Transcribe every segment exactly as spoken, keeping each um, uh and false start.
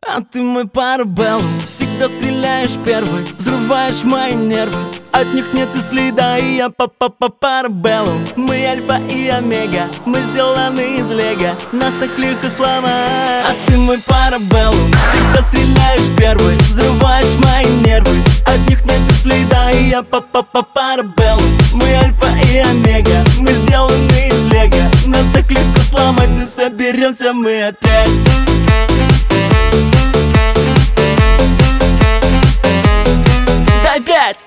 А ты мой парабеллум, всегда стреляешь первый, взрываешь мои нервы. От них нет и следа, и я па-па-па парабеллум. Мы альфа и омега, мы сделаны из лего, нас так легко сломать. А ты мой парабеллум, всегда стреляешь первый, взрываешь мои нервы. От них нет и следа, и я па-па-па парабеллум. Мы альфа и омега, мы сделаны из лего, нас так легко сломать, но соберемся мы опять. Дай пять!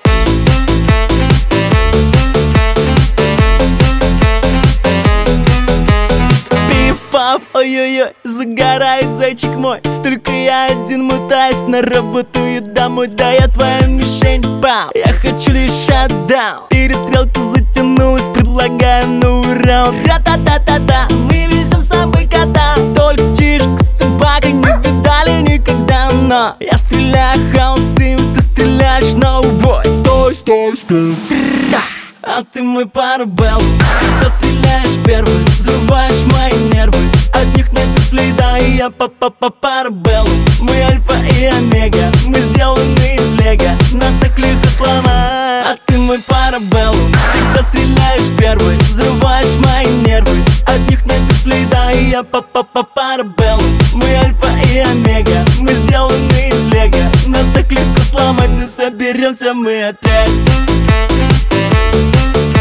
Пиф-паф, ой-ой-ой, загорает зайчик мой. Только я один мотаюсь на работу и домой. Да я твоя мишень, бам! Я хочу лишь шатдаун. Перестрелка затянулась, предлагаю новый раунд. Ра-та-та-та-та, мы везем с собой кота. Только чижик с собакой не видали никогда. Но я стреляю хаос, ты, ты стреляешь на убой. Стой, стой, стой. А ты мой парабеллум, всегда стреляешь первый, взрываешь мои нервы. От них нет и следа, и я па-па-па парабеллум. Мы альфа и омега, мы сделаны из лего, нас так легко сломать. А ты мой парабеллум, всегда стреляешь первый, взрываешь мои нервы. От них нет и следа, и я па-па-па парабеллум. Мы альфа и омега, мы сделаны из лего, нас так легко сломать, но соберемся мы опять.